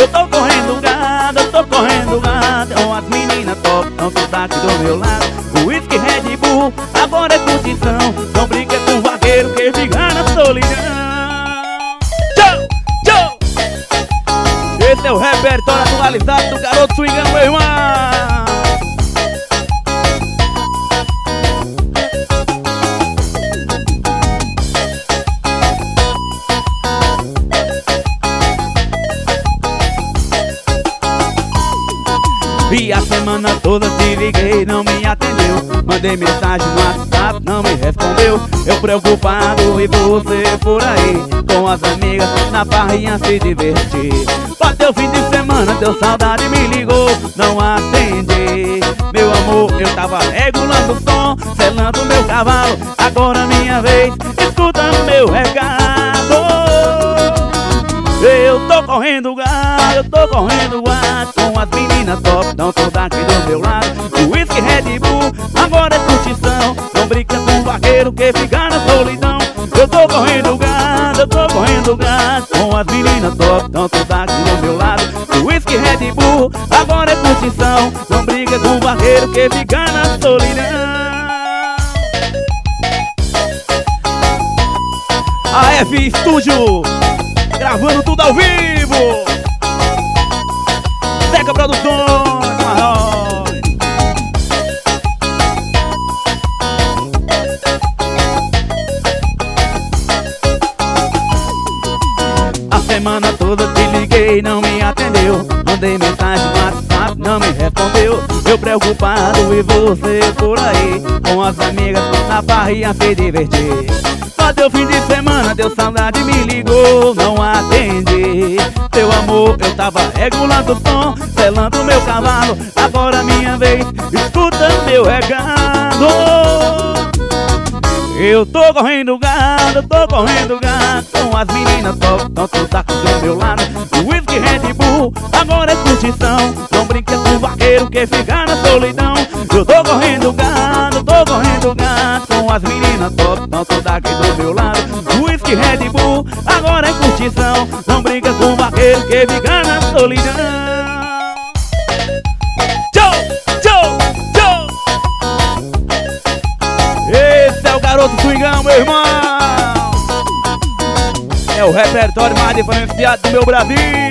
Eu tô correndo gado, eu tô correndo gado. Com as meninas top, não tudo aqui do meu lado. O whisky Red Bull, agora é curtição. Não brinca com o vaqueiro que fica na solidão. Tchau, tchau. Esse é o repertório atualizado do Garoto Swingão, meu irmão. E a semana toda te liguei, não me atendeu. Mandei mensagem no WhatsApp, não me respondeu. Eu preocupado e você por aí, com as amigas na barrinha se divertir. Bateu fim de semana, deu saudade, me ligou, não atendi. Meu amor, eu tava regulando o som, selando meu cavalo. Agora minha vez, escuta meu recado. Eu tô correndo gado, eu tô correndo gado. Com as meninas top, não tô daqui do meu lado. O whisky Red Bull, agora é curtição. Não brinca com o vaqueiro que fica na solidão. Eu tô correndo gado, eu tô correndo gado. Com as meninas top, não tô daqui do meu lado. O whisky Red Bull, agora é curtição. Não brinca com o vaqueiro que fica na solidão. AF Estúdio, gravando tudo ao vivo. Zeca Produções, Marrone. A semana toda te liguei, não me atendeu. Mandei mensagem no WhatsApp, não me respondeu. Eu preocupado e você por aí, com as amigas na barrinha se divertir. Bateu fim de semana, deu saudade, me ligou, não atendi. Meu amor, eu tava regulando o som, selando meu cavalo. Agora minha vez, escuta meu recado. Eu tô correndo gado, eu tô correndo gado. Com as meninas top, não tô aqui do meu lado. O whisky Red Bull, agora é curtição. Não brinca com o vaqueiro que fica na solidão. Eu tô correndo gado, eu tô correndo gado. Com as meninas top, não tô daqui do meu lado. O whisky Red Bull, agora é curtição. Não brinca com o vaqueiro que fica na solidão. Tchau, tchau, tchau. Esse é o Garoto Swingão, meu irmão. É o repertório mais diferenciado do meu Brasil.